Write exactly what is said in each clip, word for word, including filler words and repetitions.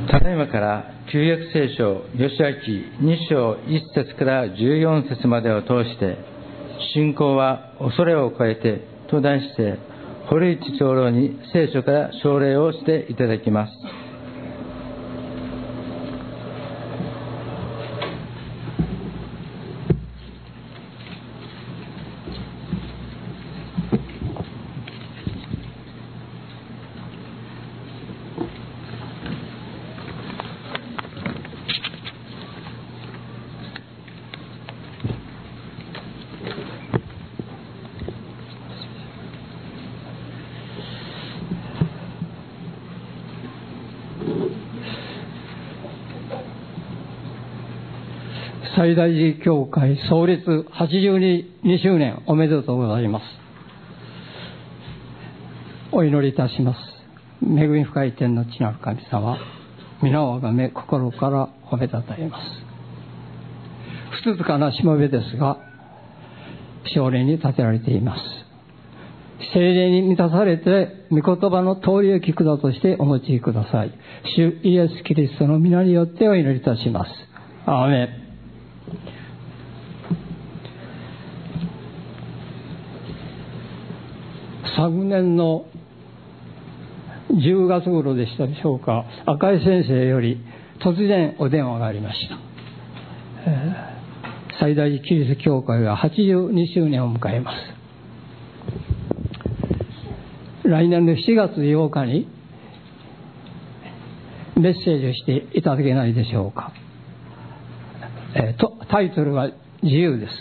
ただいまから旧約聖書義明に章いち節からじゅうよん節までを通して、信仰は恐れを超えてと題して、堀内長老に聖書から奨励をしていただきます。 西大寺教会創立はちじゅうにしゅうねんおめでとうございます。お祈りいたします。恵み深い天の地なる神様、皆をあがめ心から褒めたたえます。ふつつかなしもべですが奨励に立てられています。聖霊に満たされて御言葉の通りを聞くだとしてお持ちください。主イエスキリストの皆によってお祈りいたします。アーメン。昨年のじゅうがつ頃でしたでしょうか、赤井先生より突然お電話がありました。えー、西大寺キリスト教会がはちじゅうにしゅうねんを迎えます。来年のしちがつようかにメッセージをしていただけないでしょうか。えー、とタイトルは自由です。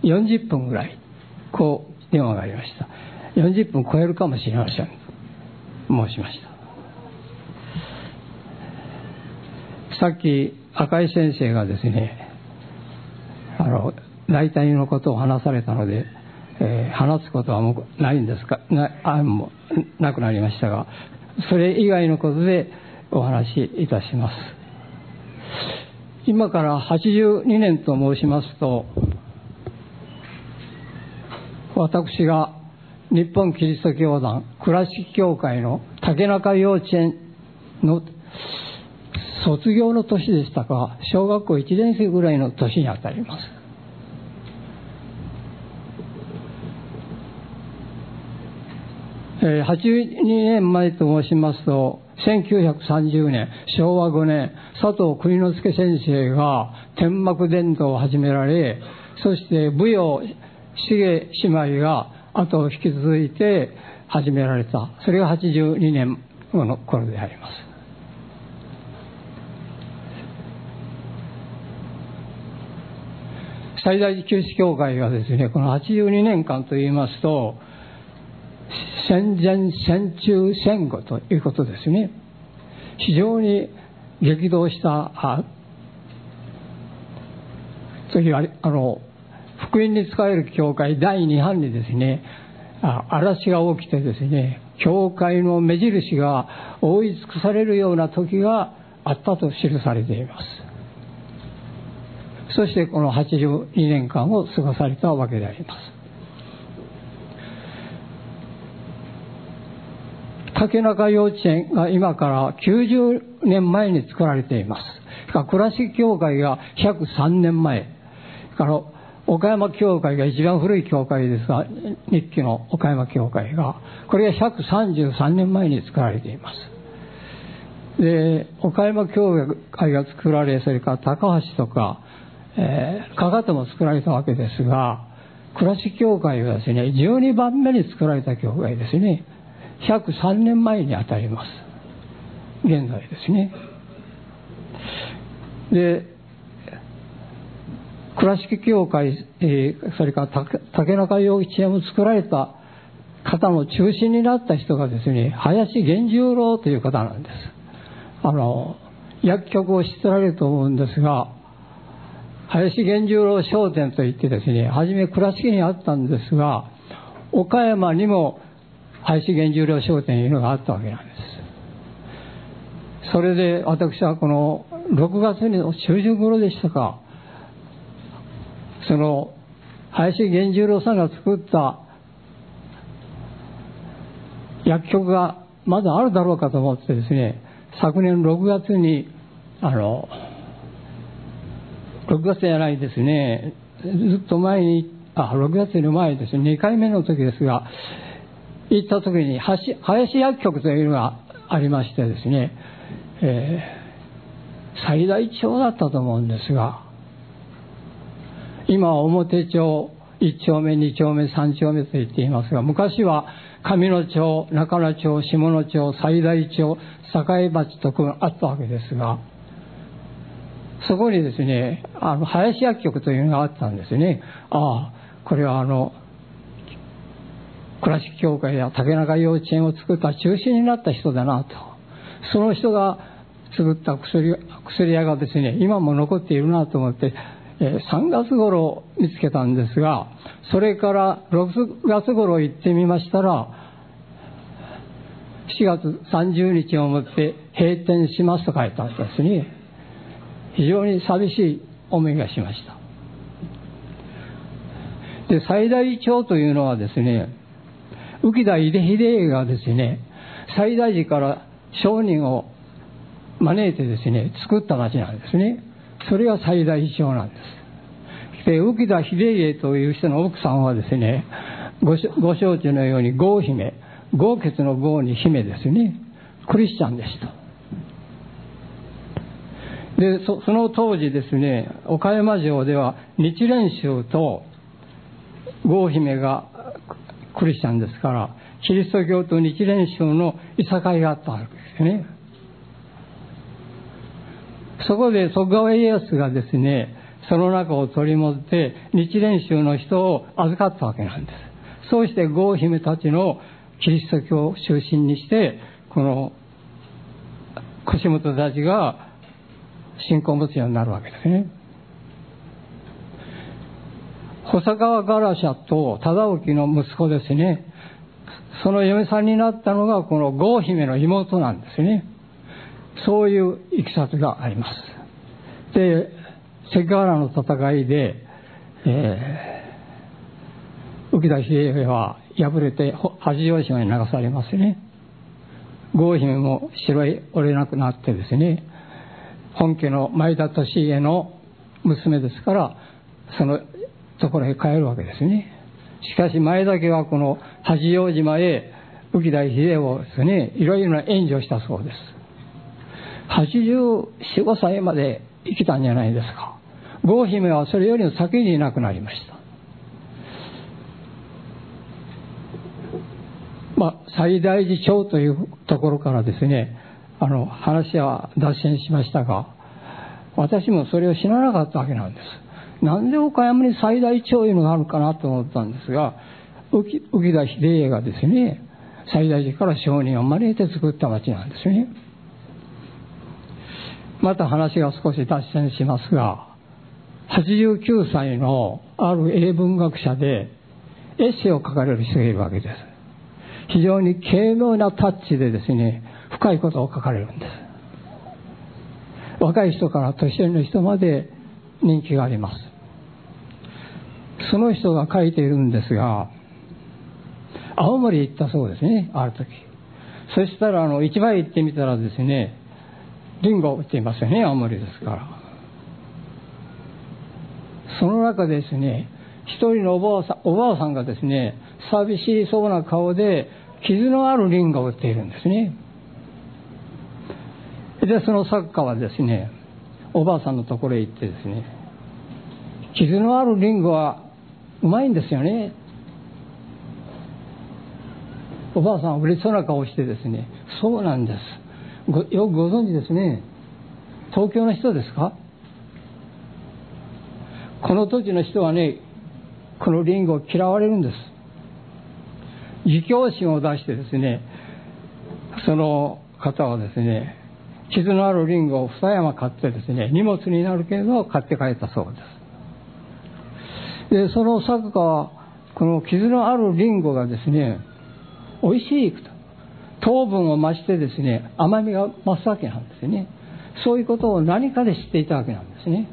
よんじゅっぷんぐらいこう電話がありました。よんじゅっぷん超えるかもしれません申しました。さっき赤井先生がですね、あの大体のことを話されたので、えー、話すことはもうないんですか な, あもうなくなりましたが、それ以外のことでお話しいたします。今からはちじゅうにねんと申しますと、私が日本キリスト教団倉敷教会の竹中幼稚園の卒業の年でしたか、小学校いちねん生ぐらいの年にあたります。えー、はちじゅうにねんまえと申しますと、せんきゅうひゃくさんじゅうねんしょうわごねん、佐藤邦之助先生が天幕伝道を始められ、そして舞踊重姉妹が後を引き続いて始められた。それがはちじゅうにねんの頃であります。西大寺キリスト教会がですね、このはちじゅうにねんかんといいますと、戦前戦中戦後ということですね。非常に激動したあ次はあの福音に仕える教会だいに版にですね、嵐が起きてですね、教会の目印が覆い尽くされるような時があったと記されています。そしてこのはちじゅうにねんかんを過ごされたわけであります。竹中幼稚園が今からきゅうじゅうねんまえに作られています。倉敷教会がひゃくさんねんまえから岡山教会が一番古い教会ですが、日記の岡山教会がこれがひゃくさんじゅうさんねんまえに作られています。で、岡山教会が作られ、それから高橋とか、えー、かかとも作られたわけですが、倉敷教会はですねじゅうにばんめに作られた教会ですね。ひゃくさんねんまえにあたります。現在ですね。で、倉敷教会、えー、それから竹中幼稚園を作られた方の中心になった人がですね、林源十郎という方なんです。あの薬局を知ってられると思うんですが、林源十郎商店といってですね、初め倉敷にあったんですが、岡山にも林源十郎商店というのがあったわけなんです。それで私はこのろくがつの中旬頃でしたか、その林源十郎さんが作った薬局がまだあるだろうかと思ってですね、 昨年ろくがつにあのろくがつじゃないですね、ずっと前に、あろくがつの前ですね、にかいめの時ですが、行った時に林薬局というのがありましてですね、えー、最大町だったと思うんですが、今は表町、いち丁目、に丁目、さん丁目と言っていますが、昔は上野町、中野町、下野町、最大町、栄町とあったわけですが、そこにですね、あの林薬局というのがあったんですね。ああ、これはあの倉敷教会や竹中幼稚園を作った中心になった人だなと。その人が作った薬、薬屋がですね、今も残っているなと思って、えー、さんがつ頃見つけたんですが、それからろくがつ頃行ってみましたら、しがつさんじゅうにちをもって閉店しますと書いてあったんですね。非常に寂しい思いがしました。で、最大町というのはですね、浮田秀秀がですね、西大寺から商人を招いてですね、作った町なんですね。それが最大町なんです。で、浮田秀家という人の奥さんはですね、ご, ご承知のように郷姫、豪傑の豪に姫ですね、クリスチャンでした。で そ, その当時ですね、岡山城では日蓮宗と郷姫がクリスチャンですから、キリスト教と日蓮宗のいさかいがあったわけですよね。そこで徳川家康がですね、その中を取り持って日蓮宗の人を預かったわけなんです。そうして郷姫たちのキリスト教を中心にして、この腰元たちが信仰を持つようになるわけですね。細川ガラシャと忠興の息子ですね、その嫁さんになったのがこの郷姫の妹なんですね。そういういきさつがあります。で、関ヶ原の戦いで、えー、浮田秀家は敗れて八丈島に流されますね。郷姫も城へ降れなくなってですね、本家の前田利家の娘ですから、そのところへ帰るわけですね。しかし前田家はこの八丈島へ浮田秀家をですね、いろいろな援助したそうです。はちじゅうよん、ごさいまで生きたんじゃないですか。郷姫はそれよりも先にいなくなりました。まあ、西大寺町というところからですね、あの話は脱線しましたが、私もそれを知らなかったわけなんです。なんで岡山に最大町というのがあるかなと思ったんですが、浮田秀家がですね、西大寺から商人を招いて作った町なんですね。また話が少し脱線しますが、はちじゅうきゅうさいのある英文学者でエッセイを書かれる人がいるわけです。非常に軽妙なタッチでですね、深いことを書かれるんです。若い人から年寄りの人まで人気があります。その人が書いているんですが、青森行ったそうですね、ある時。そしたらあの市場へ行ってみたらですね、リンゴを売っていますよね、青森ですから。その中でですね、一人のおばあさん、おばあさんがですね、寂しそうな顔で傷のあるリンゴを売っているんですね。で、その作家はですね、おばあさんのところへ行ってですね、傷のあるリンゴはうまいんですよね。おばあさんは嬉しそうな顔をしてですね、そうなんです。ごよくご存知ですね。東京の人ですか？この土地の人はね、このリンゴを嫌われるんです。自供心を出してですね、その方はですね、傷のあるリンゴを二山買ってですね、荷物になるけれど買って帰ったそうです。で、その作家はこの傷のあるリンゴがですね、美味しいと糖分を増してですね、甘みが増すわけなんですね。そういうことを何かで知っていたわけなんですね。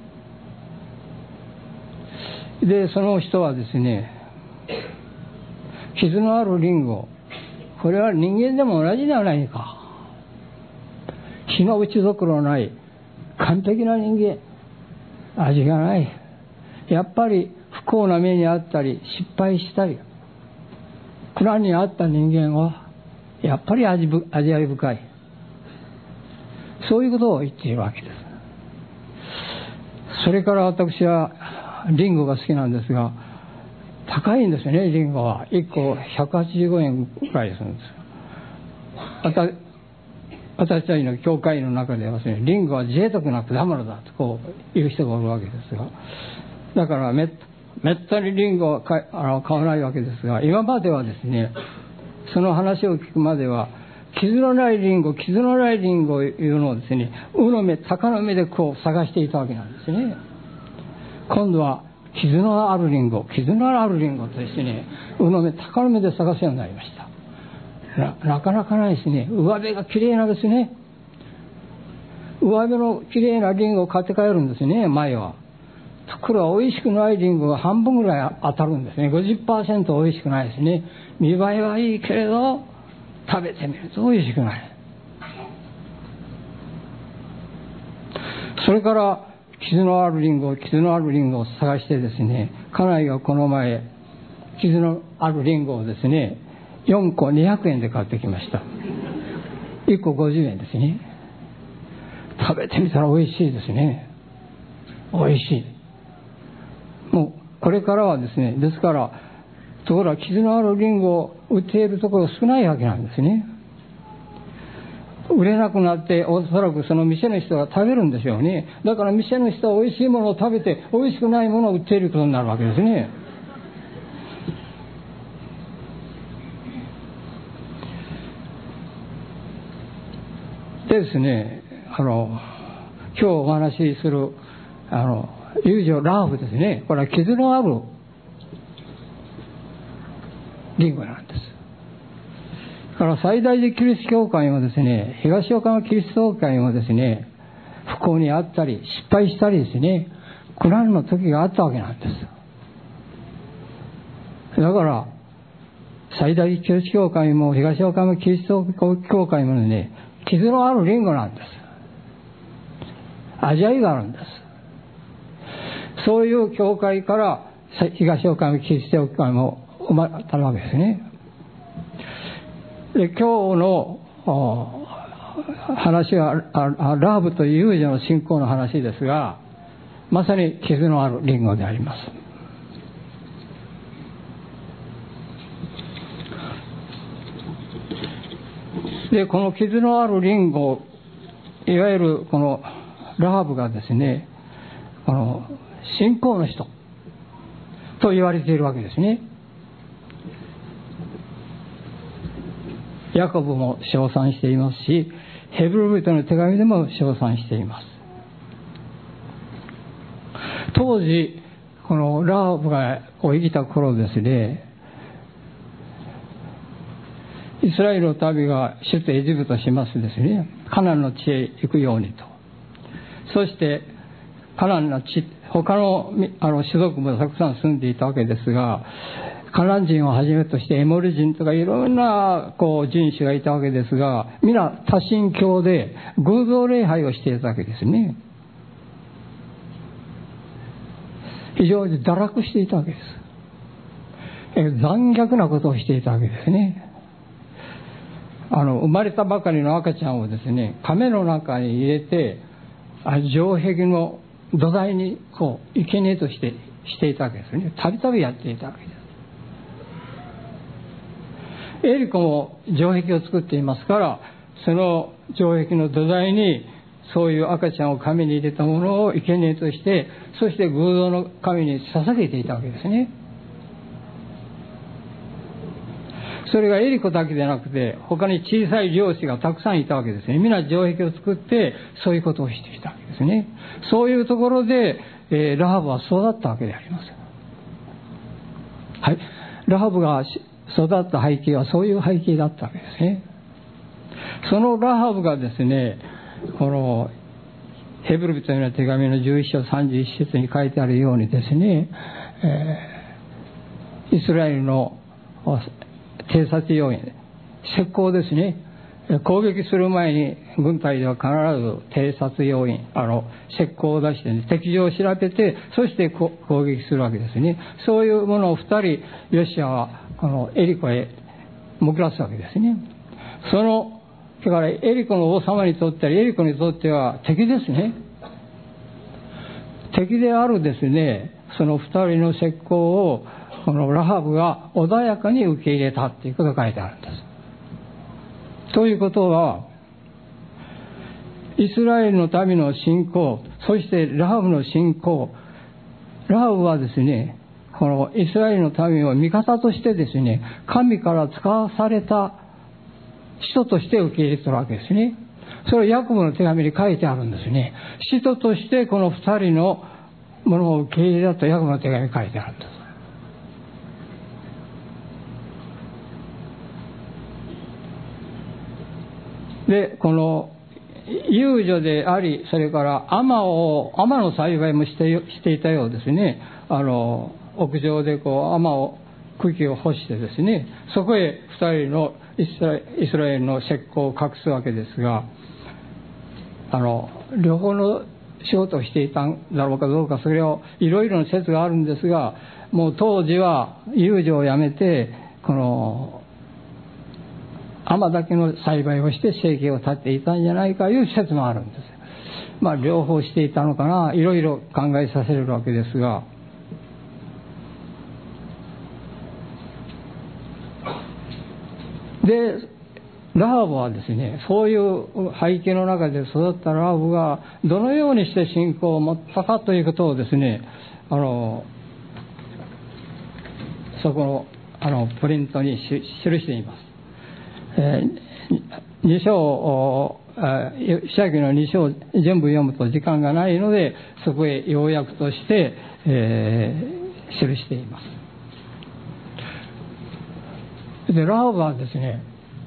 で、その人はですね、傷のあるリンゴ、これは人間でも同じではないか。 気の打ちどころない完璧な人間、味がない。やっぱり不幸な目にあったり失敗したり苦難にあった人間はやっぱり 味, 味わい深い、そういうことを言っているわけです。それから私はリンゴが好きなんですが、高いんですよね。リンゴはいっこひゃくはちじゅうごえんくらいするんですよ。私たちの教会の中ではですね、リンゴは贅沢な果物だとこう言う人がおるわけですが、だからめめったにリンゴは買あの買わないわけですが、今まではですね、その話を聞くまでは傷のないリンゴ傷のないリンゴをいうのをですね、鵜の目鷹の目でこう探していたわけなんですね。今度は傷のあるリンゴ傷のあるリンゴとですね、鵜の目鷹の目で探すようになりました。 な, なかなかないですね。上辺がきれいなですね、上辺のきれいなリンゴを買って帰るんですね。前はところが美味しくないリンゴが半分ぐらい当たるんですね。 ごじゅっパーセント 美味しくないですね。見栄えはいいけれど食べてみると美味しくない。それから傷のあるリンゴ傷のあるリンゴを探してですね、家内がこの前傷のあるリンゴをですねよんこにひゃくえんで買ってきました。いっこごじゅうえんですね。食べてみたら美味しいですね。美味しい。もうこれからはですね、ですからところが傷のあるリンゴを売っているところが少ないわけなんですね。売れなくなっておそらくその店の人が食べるんでしょうね。だから店の人は美味しいものを食べて美味しくないものを売っていることになるわけですね。でですね、あの今日お話しするあの遊女ラーフですね、これは傷のあるリンゴなんです。だから最大寺キリスト教会もですね、東岡のキリスト教会もですね、不幸にあったり失敗したりですね、苦難の時があったわけなんです。だから最大寺キリスト教会も東岡のキリスト教会もね、傷のあるリンゴなんです。味わいがあるんです。そういう教会から東岡のキリスト教会も生まれたわけですね。で今日の話はラーブという遊女の信仰の話ですが、まさに傷のあるリンゴであります。でこの傷のあるリンゴ、いわゆるこのラーブがですね、この信仰の人と言われているわけですね。ヤコブも称賛していますし、ヘブル人の手紙でも称賛しています。当時このラーブが生きた頃ですね、イスラエルの民が出てエジプトしますですね、カナンの地へ行くようにと。そしてカナンの地、他のあの種族もたくさん住んでいたわけですが、カナン人をはじめとしてエモリ人とかいろんなこう人種がいたわけですが、皆多神教で偶像礼拝をしていたわけですね。非常に堕落していたわけです。残虐なことをしていたわけですね。あの生まれたばかりの赤ちゃんをですね、亀の中に入れて城壁の土台にこう生贄としてしていたわけですね。たびたびやっていたわけです。エリコも城壁を作っていますから、その城壁の土台にそういう赤ちゃんを神に入れたものを生贄として、そして偶像の神に捧げていたわけですね。それがエリコだけでなくて、他に小さい領主がたくさんいたわけですね。皆城壁を作ってそういうことをしていたわけですね。そういうところで、えー、ラハブは育ったわけであります。はい、ラハブが育った背景はそういう背景だったわけですね。そのラハブがですね、このヘブル人への手紙のじゅういっ章さんじゅういち節に書いてあるようにですね、えー、イスラエルの偵察要員、石膏ですね、 攻撃する前に軍隊では必ず偵察要員、あの石膏を出して、ね、敵情を調べて、そして攻撃するわけですね。そういうものを二人、ヨシアはこのエリコへもくらすわけですね。そのだからエリコの王様にとっては、エリコにとっては敵ですね。敵であるですね、その二人の石膏をこのラハブが穏やかに受け入れたということが書いてあるんです。ということは、イスラエルの民の信仰、そしてラハブの信仰、ラハブはですね、このイスラエルの民を味方としてですね、神から使わされた人として受け入れているわけですね。それはヤコブの手紙に書いてあるんですね。使徒としてこの二人のものを受け入れたとヤコブの手紙に書いてあるんです。で、この遊女であり、それから甘を甘の栽培もしてしていたようですね。あの屋上でこう甘を茎を干してですね、そこへ二人のイスラエル、イスラエルの石膏を隠すわけですが、あの両方の仕事をしていたんだろうかどうか、それをいろいろな説があるんですが、もう当時は遊女をやめてこの甘だけの栽培をして生計を立っていたんじゃないかという説もあるんです。まあ両方していたのかな、いろいろ考えさせるわけですが、でラハブはですね、そういう背景の中で育ったラハブがどのようにして信仰を持ったかということをですね、あのそこのあのプリントに記しています。えー、に章、シャキのに章全部読むと時間がないので、そこへ要約として、えー、記しています。でラハブはですね、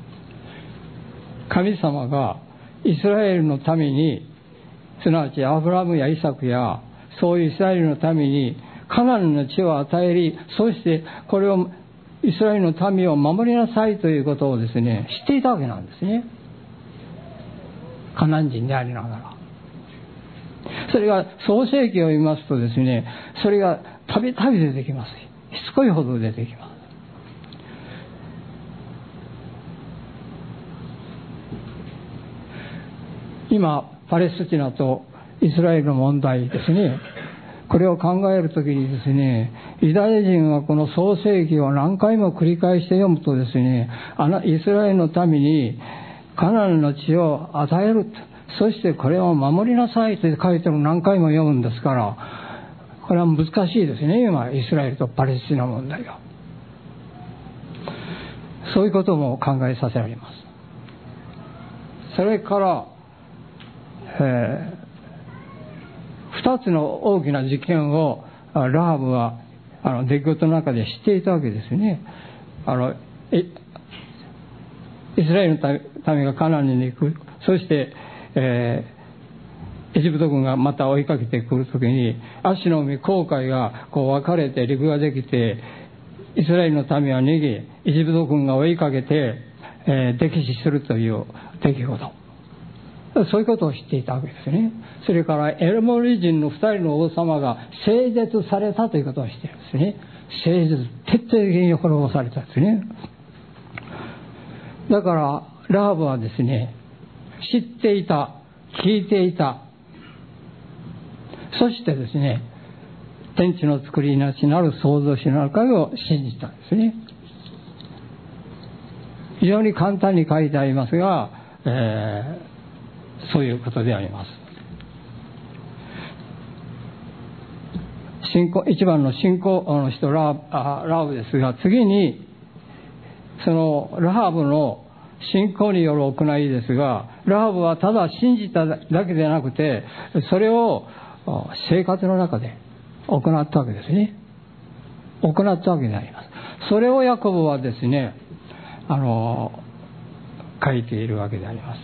神様がイスラエルの民に、すなわちアブラムやイサクやそういうイスラエルの民にカナンの地を与えり、そしてこれをイスラエルの民を守りなさいということをですね、知っていたわけなんですね。カナン人でありながら。それが創世記を見ますとですね、それがたびたび出てきます。しつこいほど出てきます。今パレスチナとイスラエルの問題ですね、これを考えるときにですね、ユダヤ人はこの創世記を何回も繰り返して読むとですね、あのイスラエルの民にカナンの地を与える、そしてこれを守りなさいと書いてるのを何回も読むんですから、これは難しいですね、今イスラエルとパレスチナ問題が。そういうことも考えさせられます。それからえー、二つの大きな事件をラハブはあの出来事の中で知っていたわけですね。あのイスラエルの民がカナンに行く、そして、えー、エジプト軍がまた追いかけてくるときに、アシの海紅海がこう分かれて陸ができて、イスラエルの民は逃げ、エジプト軍が追いかけて、えー、溺死するという出来事、そういうことを知っていたわけですね。それからエルモリ人の二人の王様が整絶されたということを知っているんですね。整絶、徹底的に滅ぼされたんですね。だからラハブはですね、知っていた、聞いていた、そしてですね、天地の作りなしなる創造主なる神を信じたんですね。非常に簡単に書いてありますが、えーそういうことであります。信仰、一番の信仰の人ラハブですが、次にそのラハブの信仰による行いですが、ラハブはただ信じただけでなくて、それを生活の中で行ったわけですね。行ったわけであります。それをヤコブはですね、あの書いているわけであります。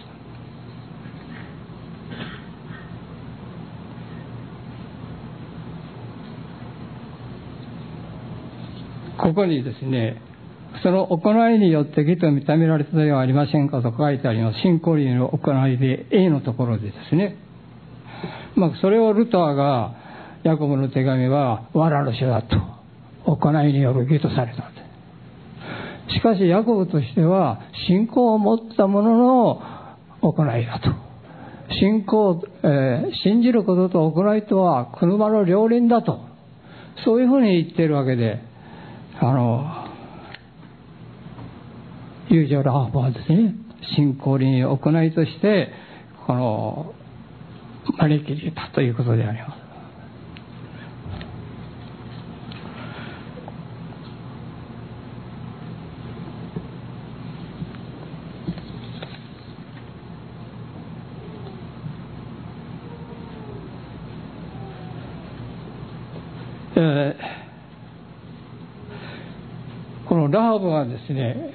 ここにですね、 その行いによって義と認められたではありませんかと書いてあります。信仰理の行いで A のところでですね、まあ、それをルターがヤコブの手紙は藁の書だと、行いによる義とされた。しかしヤコブとしては信仰を持った者の行いだと、信仰、えー、信じることと行いとは車の両輪だと、そういうふうに言っているわけで、あの友情ラハブはですね、信仰に行いとしてこの招き入れたということであります。えー、このラハブはですね、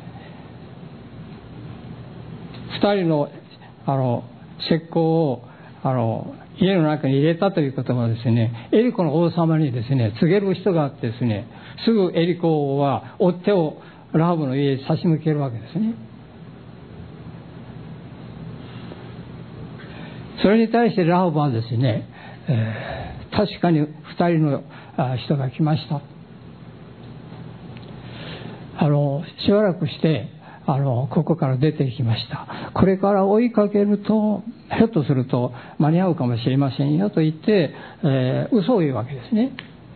二人のあの石膏をあの家の中に入れたということはですね、エリコの王様にですね告げる人があってですね、すぐエリコは追っ手をラハブの家に差し向けるわけですね。それに対してラハブはですね、えー、確かに二人の人が来ました。あのしばらくしてあのここから出ていきました。これから追いかけるとひょっとすると間に合うかもしれませんよと言って、えー、嘘を言うわけですね。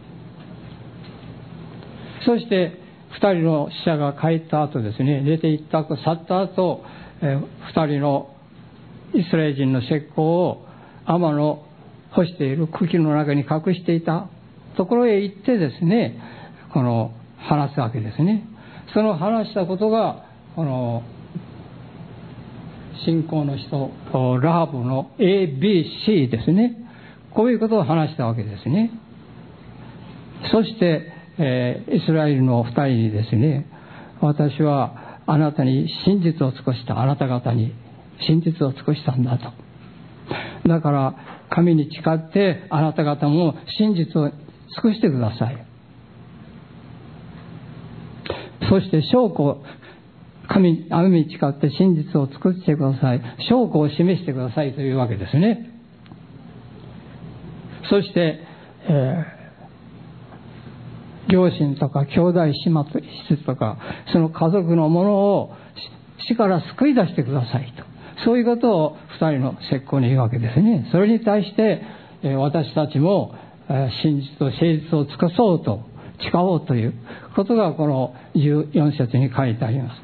そして二人の使者が帰った後ですね、出て行った後去った後、えー、二人のイスラエル人の石膏を天の干している茎の中に隠していたところへ行ってですね、この話すわけですね。その話したことがこの信仰の人ラハブの エービーシー ですね。こういうことを話したわけですね。そして、えー、イスラエルの二人にですね、私はあなたに真実を尽くした、あなた方に真実を尽くしたんだと。だから神に誓ってあなた方も真実を尽くしてください。そして証拠、神、神に誓って真実を尽くしてください。証拠を示してくださいというわけですね。そして、えー、両親とか兄弟姉妹とかその家族のものを死から救い出してくださいと、そういうことを二人の石膏に言うわけですね。それに対して、えー、私たちも、えー、真実と誠実を尽くそうと誓おうということがこのじゅうよん節に書いてあります。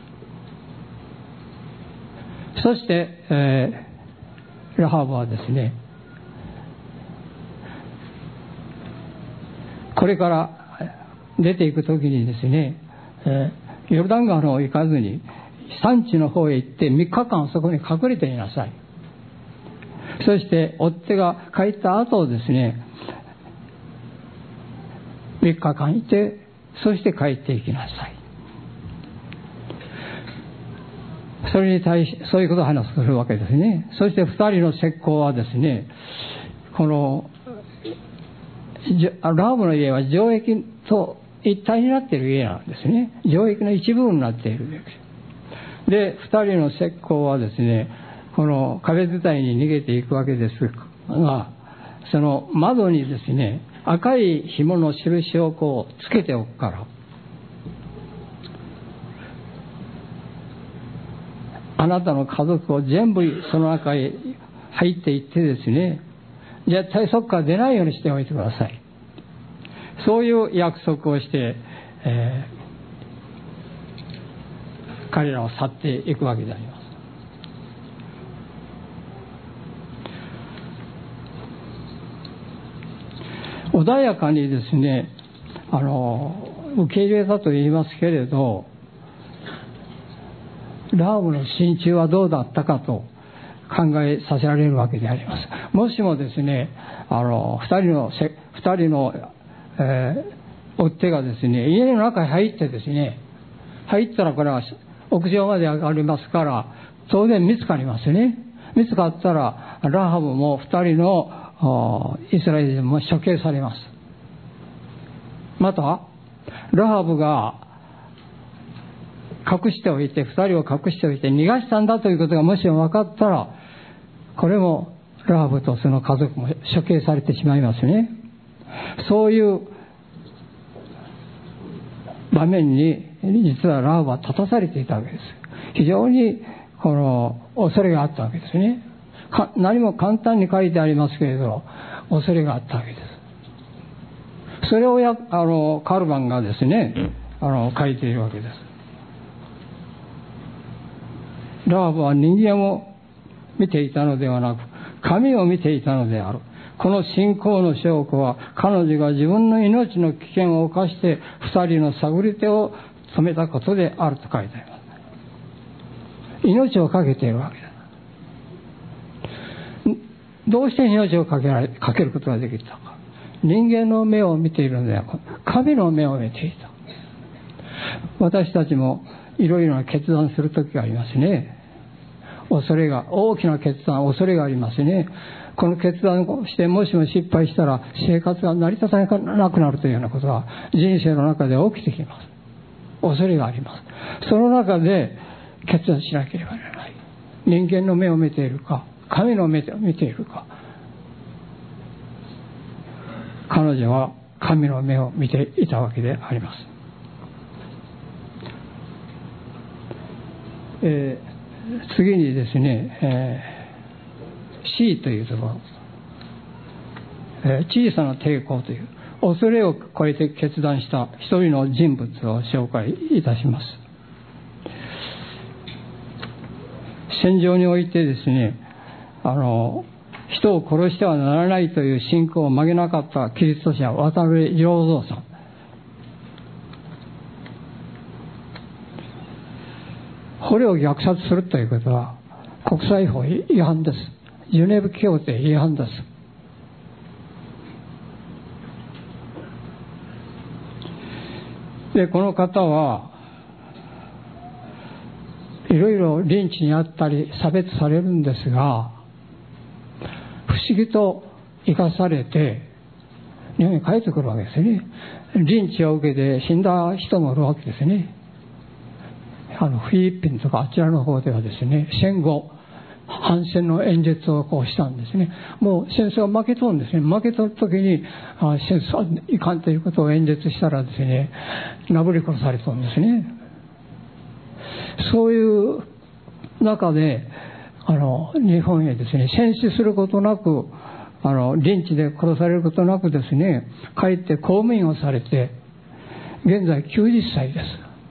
そして、えー、ラハブはですね、これから出ていくときにですね、えー、ヨルダン川の方へ行かずに山地の方へ行ってみっかかんそこに隠れていなさい。そして追っ手が帰った後ですね、みっかかんいて、そして帰っていきなさい。それに対しそういうことを話するわけですね。そして二人の石膏はですね、このラハブの家は城壁と一体になっている家なんですね。城壁の一部になっているわけです。で、二人の石膏はですね、この壁伝いに逃げていくわけですが、その窓にですね、赤い紐の印をこうつけておくから、あなたの家族を全部その中へ入っていってですね、絶対そこから出ないようにしておいてください。そういう約束をして、えー、彼らを去っていくわけであります。穏やかにですね、あの受け入れたと言いますけれど、ラハブの心中はどうだったかと考えさせられるわけであります。もしもですね、あの二人の二人の、えー、追っ手がですね、家の中に入ってですね、入ったらこれは屋上まで上がりますから当然見つかりますね。見つかったらラハブも二人のイスラエル人も処刑されます。またラハブが隠しておいて、二人を隠しておいて逃がしたんだということがもしも分かったら、これもラハブとその家族も処刑されてしまいますね。そういう場面に実はラハブは立たされていたわけです。非常にこの恐れがあったわけですね。何も簡単に書いてありますけれど、恐れがあったわけです。それをやあのカルバンがですね、あの書いているわけです。ラハブは人間を見ていたのではなく、神を見ていたのである。この信仰の証拠は、彼女が自分の命の危険を冒して二人の探り手を止めたことであると書いてあります。命を懸けているわけだ。どうして命をかけられ、かけることができたか。人間の目を見ているのではなく、神の目を見ていた。私たちもいろいろな決断するときがありますね。恐れが、大きな決断、恐れがありますね。この決断をしてもしも失敗したら生活が成り立たなくなるというようなことが人生の中で起きてきます。恐れがあります。その中で決断しなければならない。人間の目を見ているか、神の目を見ているか。彼女は神の目を見ていたわけであります。えー、次にですね、えー C というところ、えー、小さな抵抗という恐れを超えて決断した一人の人物を紹介いたします。戦場においてですね、あの人を殺してはならないという信仰を曲げなかったキリスト者渡辺良三さん。捕虜を虐殺するということは国際法違反です。ジュネーブ協定違反です。で、この方はいろいろリンチにあったり差別されるんですが、不思議と生かされて日本に帰ってくるわけですね。リンチを受けて死んだ人もいるわけですね。あのフィリピンとかあちらの方ではですね、戦後反戦の演説をこうしたんですね。もう戦争は負けとるんですね。負けとる時にあ戦争はいかんということを演説したらですね、なぶり殺されたんですね。そういう中であの日本へですね、戦死することなく、あのリンチで殺されることなくですね、帰って公務員をされて現在きゅうじゅっさいです。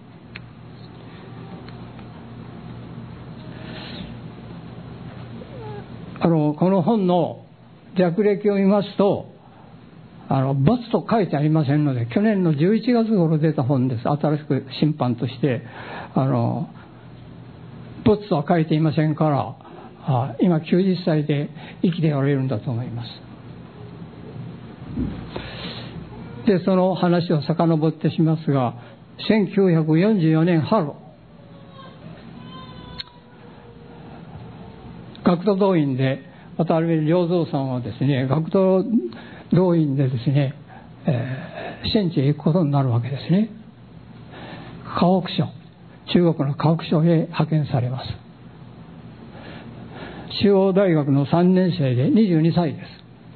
あのこの本の略歴を見ますと、あの没と書いてありませんので、去年のじゅういちがつ頃出た本です。新しく審判としてあの没とは書いていませんから、あ今きゅうじゅっさいで生きておられるんだと思います。で、その話を遡ってしますが、せんきゅうひゃくよんじゅうよねん春、学徒動員で渡辺良三さんはですね、学徒動員でですね、えー、戦地へ行くことになるわけですね。河北省、中国の河北省へ派遣されます。中央大学のさんねん生でにじゅうにさいです。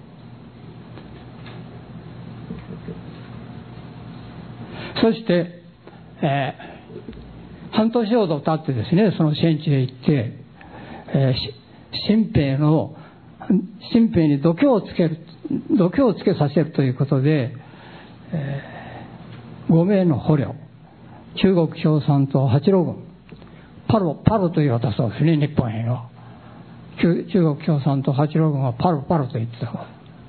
そして、えー、半年ほど経ってですね、その戦地へ行って、えー新兵の新兵に度胸をつける度胸をつけさせるということで、えー、ごめいの捕虜、中国共産党八路軍、パロパロと言われたそうですね。日本兵は中国共産党八路軍はパロパロと言ってた。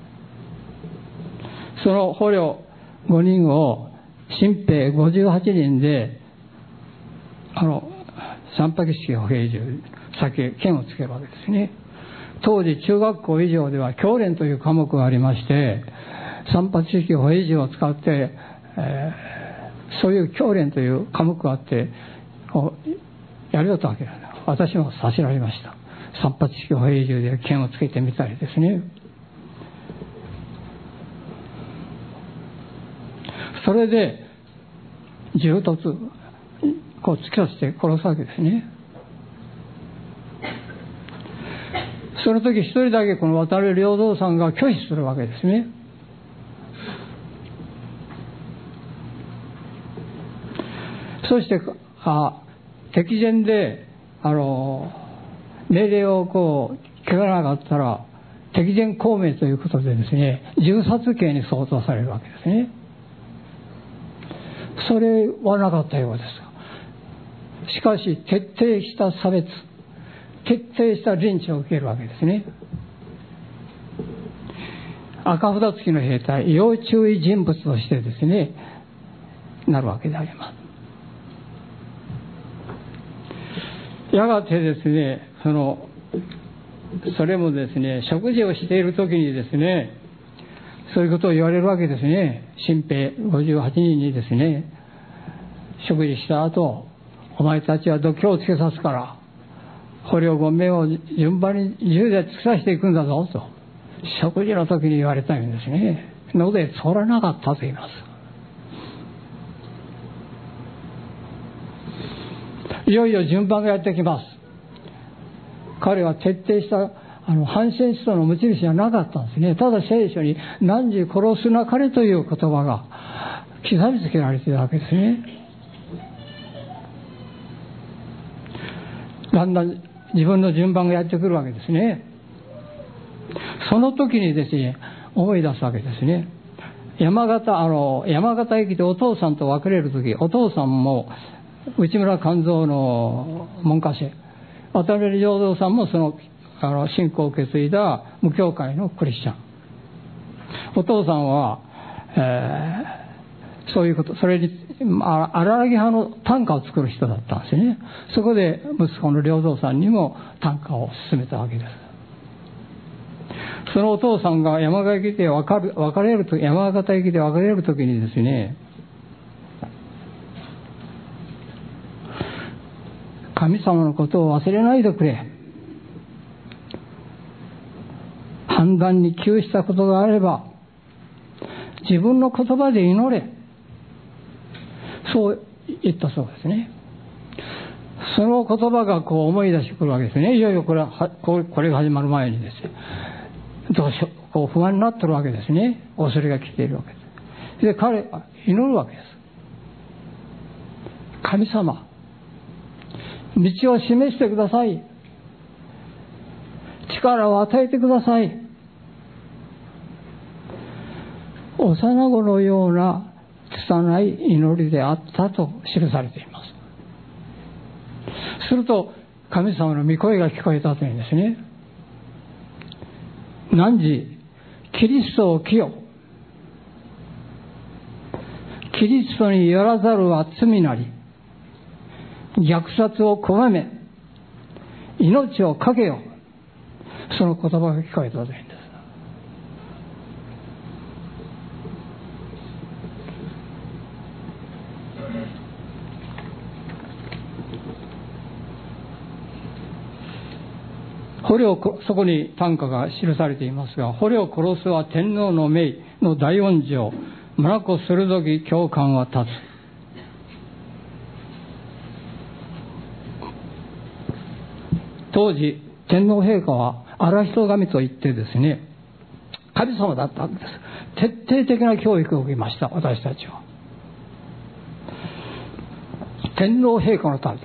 その捕虜ごにんを新兵ごじゅうはちにんであの三拍式歩兵銃先剣をつけるわけですね。当時中学校以上では教練という科目がありまして、三拍式歩兵銃を使って、えー、そういう教練という科目があってやりよったわけなんだ。私もさせられました。三拍式歩兵銃で剣をつけてみたりですね。それで銃突、 こう突き刺して殺すわけですね。その時一人だけこの渡辺良三さんが拒否するわけですね。そしてあ敵前であの命令をこう聞かなかったら敵前抗命ということでですね、銃殺刑に相当されるわけですね。それはなかったようです。しかし徹底した差別、徹底したリンチを受けるわけですね。赤札付きの兵隊、要注意人物としてですねなるわけであります。やがてですね、そのそれもですね、食事をしている時にですね、そういうことを言われるわけですね。新兵ごじゅうはちにんにですね、食事した後、お前たちは度胸をつけさすから捕虜ご名を順番に銃で突き刺していくんだぞと食事の時に言われたんですね。ので通らなかったと言います。いよいよ順番がやってきます。彼は徹底したあの反戦思想の持ち主じゃなかったんですね。ただ聖書に汝殺すなかれという言葉が刻みつけられているわけですね。だんだん自分の順番がやってくるわけですね。その時にですね思い出すわけですね。山形あの山形駅でお父さんと別れる時、お父さんも内村勘三の門下生、渡辺良三さんもそのあの信仰を受け継いだ無教会のクリスチャン。お父さんは、えー、そういうこと、それに荒木派の短歌を作る人だったんですね。そこで息子の良三さんにも短歌を勧めたわけです。そのお父さんが山形駅で別れ、別れると山形駅で別れる時にですね、神様のことを忘れないでくれ、判断に窮したことがあれば自分の言葉で祈れ、そう言ったそうですね。その言葉がこう思い出してくるわけですね。いよいよこれはこれが始まる前にですね、どうしよう、こう不安になってるわけですね。恐れが来ているわけです。で彼は祈るわけです。神様、道を示してください、力を与えてください。幼子のような拙い祈りであったと記されています。すると神様の御声が聞こえたというんですね。汝キリストを清、キリストによらざるは罪なり、虐殺を拒め、命をかけよ。その言葉が聞こえたというんです。捕虜を、そこに短歌が記されていますが、捕虜を殺すは天皇の命の大音情、村子鋭き教官は立つ。当時天皇陛下は荒人神といってですね、神様だったんです。徹底的な教育を受けました。私たちは天皇陛下のためだった。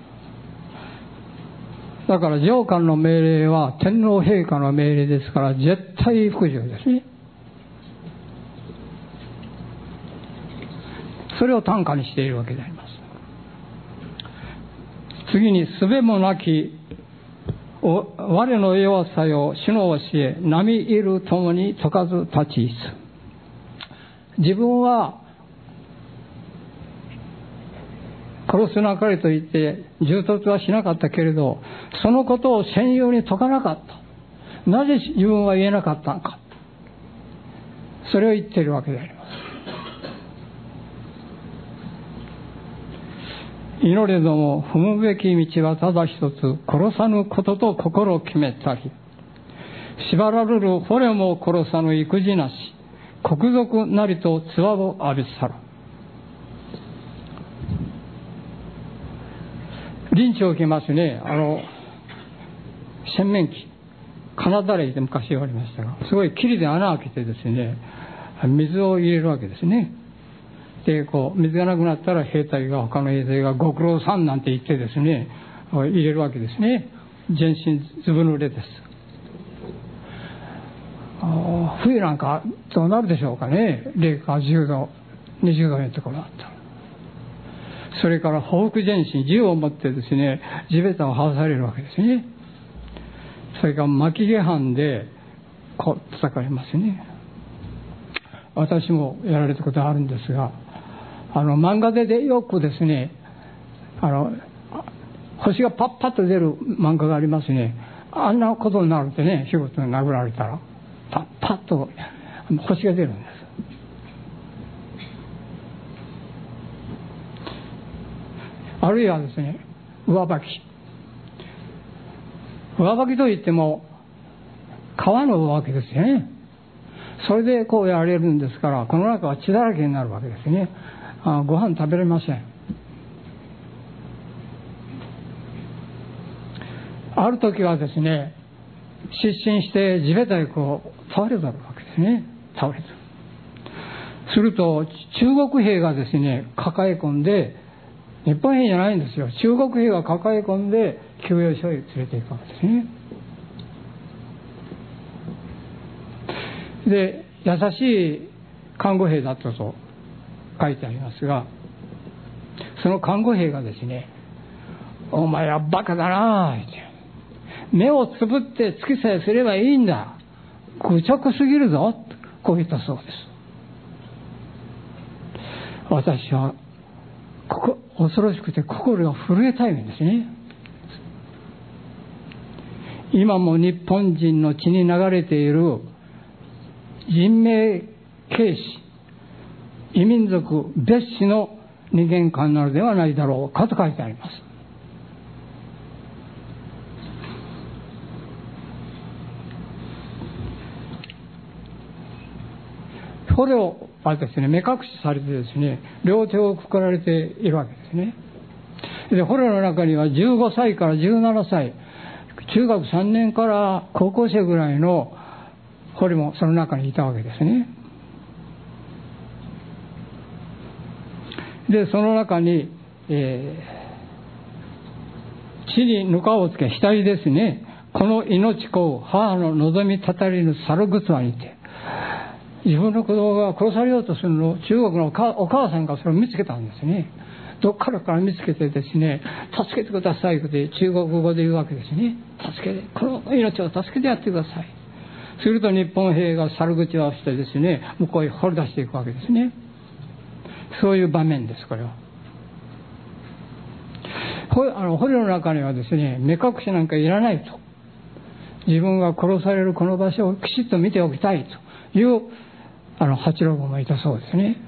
だから上官の命令は天皇陛下の命令ですから絶対服従ですね。それを短歌にしているわけであります。次に、すべもなき我の弱さよ主の教え、波いるともに解かず立ちいす。自分は殺すなかれと言って銃突はしなかったけれど、そのことを専用に解かなかった。なぜ自分は言えなかったのか、それを言っているわけであります。祈れども踏むべき道はただ一つ、殺さぬことと心を決めたり、縛られる捕虜も殺さぬ育児なし、国賊なりと唾を浴び去る。 リンチを受けますね。あの洗面器、金だれで昔言われましたが、すごい霧で穴開けてですね、水を入れるわけですね。でこう水がなくなったら兵隊が他の兵隊がご苦労さんなんて言ってですね入れるわけですね。全身ずぶ濡れです。あ冬なんかどうなるでしょうかね。零下じゅうどにじゅうどのところだった。それから報復前進、銃を持ってですね地べたを這わされるわけですね。それから巻き下藩でこう叩かれますね。私もやられたことがあるんですが、あの漫画でよくですね、あの星がパッパッと出る漫画がありますね。あんなことになるってね、仕事に殴られたらパッパッと星が出るんです。あるいはですね、上履き。上履きといっても革の上履きですよね。それでこうやられるんですから、この中は血だらけになるわけですね。あご飯食べれません。ある時はですね、失神して地べたへこう倒れたわけですね。倒れた。すると中国兵がですね抱え込んで、日本兵じゃないんですよ。中国兵が抱え込んで休養所へ連れて行くわけですね。で、優しい看護兵だったと書いてありますが、その看護兵がですね、お前はバカだなぁって、目をつぶって突きさえすればいいんだ、愚直すぎるぞ、こう言ったそうです。私はここ恐ろしくて心が震えたいんですね。今も日本人の血に流れている人命軽視、異民族蔑視の人間観なのではないだろうかと書いてあります。捕虜はですね、目隠しされてですね、両手をくくられているわけですね。で、捕虜の中にはじゅうごさいからじゅうななさい、中学さんねんから高校生ぐらいの捕虜もその中にいたわけですね。で、その中に、えー、地にぬかをつけ、額ですね、この命子を母の望みたたりぬ猿ぐつわにて、自分の子供が殺されようとするのを中国のお母さんがそれを見つけたんですね。どっからから見つけてですね、助けてくださいと中国語で言うわけですね。助けて、この命を助けてやってください。すると日本兵が猿口をしてですね、向こうへ掘り出していくわけですね。そういう場面です、これは。あの捕虜の中にはですね、目隠しなんかいらないと、自分が殺されるこの場所をきちっと見ておきたいというあの八郎もいたそうですね。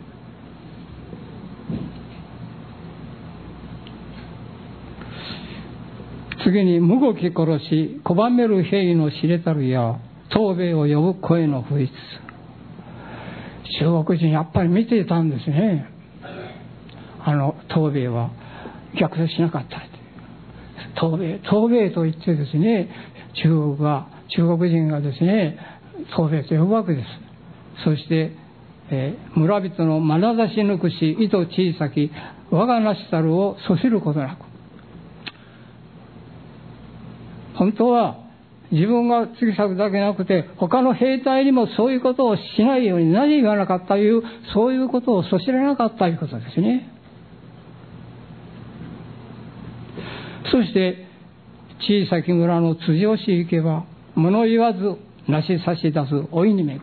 次に、無ごき殺し拒める兵の知れたるや東米を呼ぶ声の不一。中国人やっぱり見ていたんですね。あの東米は虐殺しなかった東米東米と言ってですね、中国が中国人がですね東米と呼ぶわけです。そして、えー、村人の眼差し抜くし糸小さき我がなしたるをそしることなく、本当は自分が突き裂くだけなくて他の兵隊にもそういうことをしないようになぜ言わなかったという、そういうことをそしらなかったということですね。そして小さき村の辻吉行けば物言わずなし差し出す老いに巡る。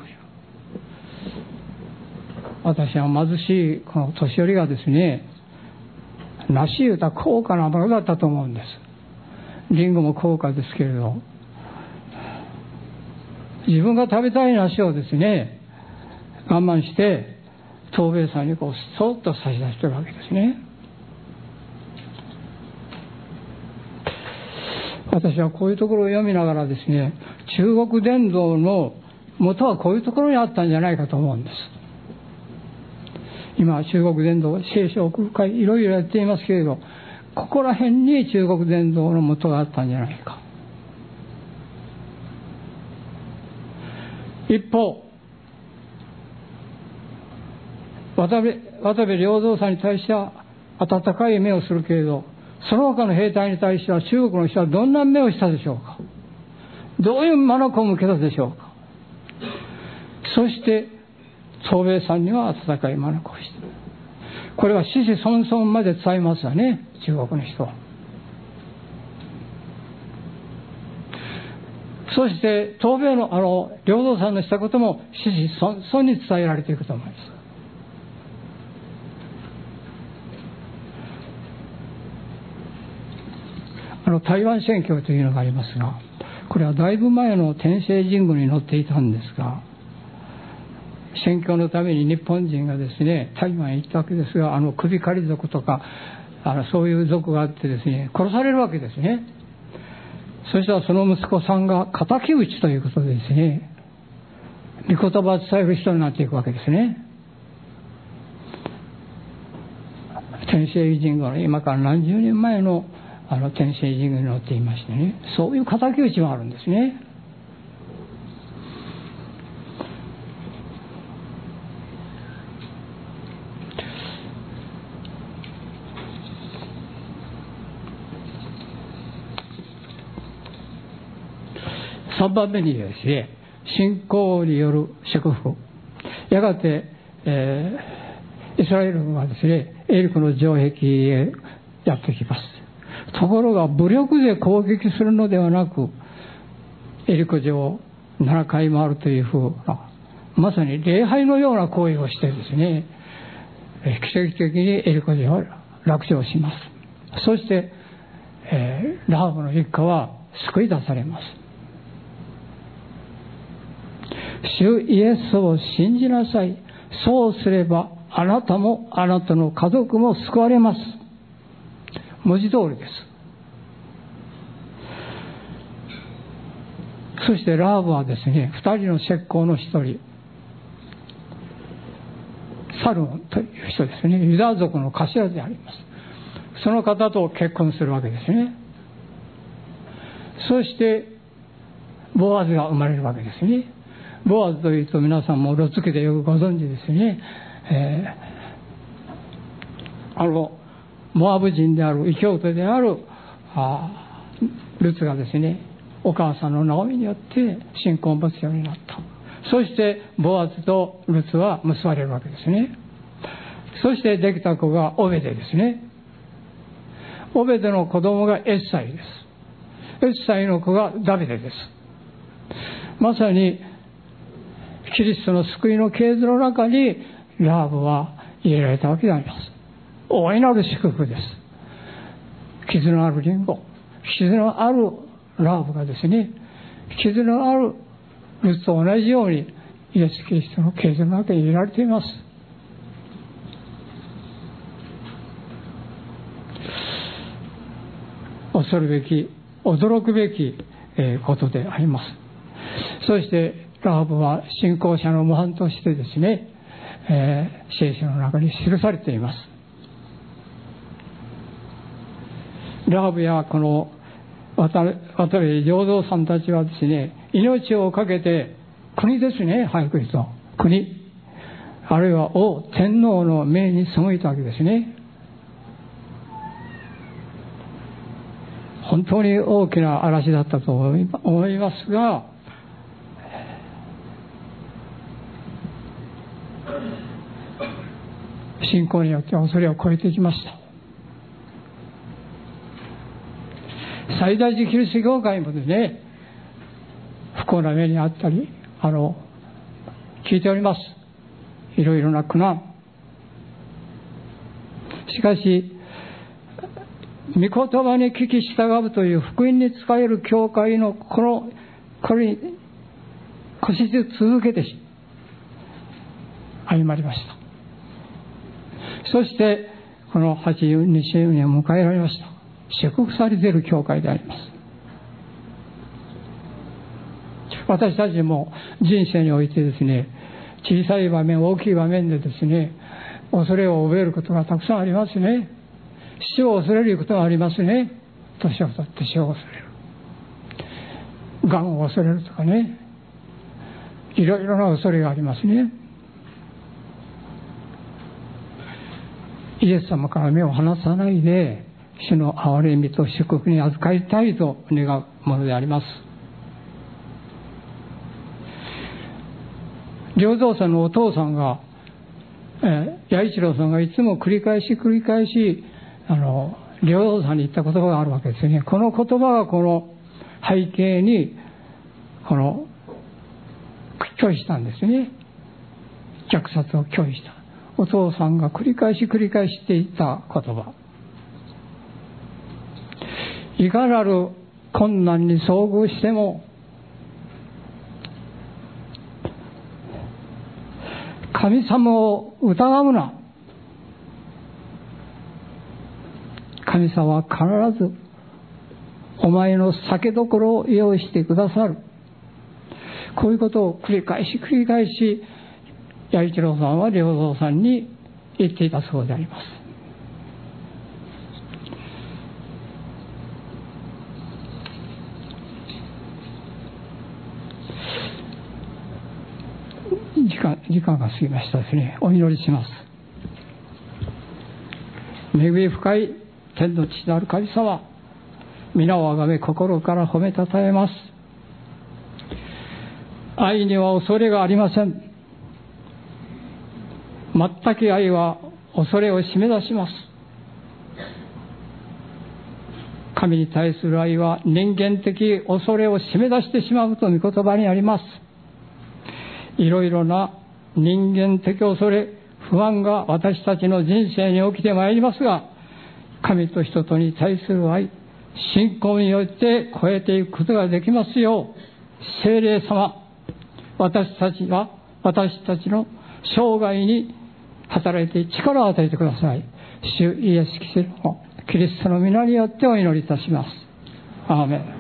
私は貧しいこの年寄りがですね、梨言うたら高価なものだったと思うんです。リンゴも高価ですけれど、自分が食べたい梨をですね我慢して東米さんにこうそっと差し出してるわけですね。私はこういうところを読みながらですね、中国伝道の元はこういうところにあったんじゃないかと思うんです。今中国伝道聖書送る会いろいろやっていますけれど、 ここら辺に中国伝道の元があったんじゃないか。一方、渡部、渡部良三さんに対しては温かい目をするけれど、その他の兵隊に対しては中国の人はどんな目をしたでしょうか。どういう眼を向けたでしょうか。そして宗兵衛さんには温かい眼をして、これは子々孫々まで伝えますよね、中国の人は。そして宗兵衛のあの良三さんのしたことも子々孫々に伝えられていくと思います。あの台湾宣教というのがありますが、これはだいぶ前の天聖人語に載っていたんですが、宣教のために日本人がですね台湾へ行ったわけですが、あの首狩り族とかあのそういう族があってですね殺されるわけですね。そしたらその息子さんが敵討ちということでですね、御言葉を伝える人になっていくわけですね。天聖人語の今から何十年前のあの天聖人語に載っていましてね、そういう敵討ちもあるんですね。さんばんめにですね、信仰による祝福。やがて、えー、イスラエル軍はですね、エリコの城壁へやってきます。ところが武力で攻撃するのではなく、エリコ城をななかい回るというふうな、まさに礼拝のような行為をしてですね、奇跡的にエリコ城を落城します。そして、えー、ラハブの一家は救い出されます。主イエスを信じなさい。そうすればあなたもあなたの家族も救われます。文字通りです。そしてラハブはですね、二人の石膏の一人、サルモンという人ですね、ユダ族の頭であります。その方と結婚するわけですね。そしてボアズが生まれるわけですね。ボアズというと皆さんもロツ記でよくご存知ですね。えー、あのモアブ人である異教徒であるあルツがですね、お母さんのナオミによって信仰を持つようになった。そしてボアズとルツは結ばれるわけですね。そしてできた子がオベデですね。オベデの子供がエッサイです。エッサイの子がダビデです。まさにキリストの救いの系図の中にラハブは入れられたわけであります。大いなる祝福です。傷のあるリンゴ、傷のあるラハブがですね、傷のあるルツと同じようにイエス・キリストの系図の中に入れられています。恐るべき、驚くべきことであります。そしてラハブは信仰者の模範としてですね、えー、聖書の中に記されています。ラハブやこの渡部良三さんたちはですね、命を懸けて国ですね、早く言うと国、あるいは王天皇の命に背いたわけですね。本当に大きな嵐だったと思いますが、信仰によって恐れを超えていきました。最大寺キリスト教会もですね、不幸な目にあったり、あの聞いております。いろいろな苦難。しかし御言葉に聞き従うという福音に仕える教会のこのこれに腰続けて歩まれました。そしてこのはちじゅうにしゅうねんを迎えられました。祝福されている教会であります。私たちも人生においてですね、小さい場面大きい場面でですね、恐れを覚えることがたくさんありますね。 死を恐れることがありますね。年を取って死を恐れる。がんを恐れるとかね。いろいろな恐れがありますね。イエス様から目を離さないで、主の憐れみと祝福に預かりたいと願うものであります。良三さんのお父さんが、えー、弥一郎さんがいつも繰り返し繰り返し、あの、良三さんに言った言葉があるわけですよね。この言葉がこの背景に、この、拒否したんですね。虐殺を拒否した。お父さんが繰り返し繰り返し言っていた言葉。いかなる困難に遭遇しても、神様を疑うな。神様は必ずお前の酒どころを用意してくださる。こういうことを繰り返し繰り返し弥一郎さんは良三さんに言っていたそうであります。時間、時間が過ぎましたですね。お祈りします。恵み深い天の父なる神様、皆をあがめ心から褒めたたえます。愛には恐れがありません。全く愛は恐れを締め出します。神に対する愛は人間的恐れを締め出してしまうと御言葉にあります。いろいろな人間的恐れ、不安が私たちの人生に起きてまいりますが、神と人とに対する愛、信仰によって超えていくことができますよう、聖霊様、私たちは私たちの生涯に働いて力を与えてください。主イエス・キリストの皆によってお祈りいたします。アーメン。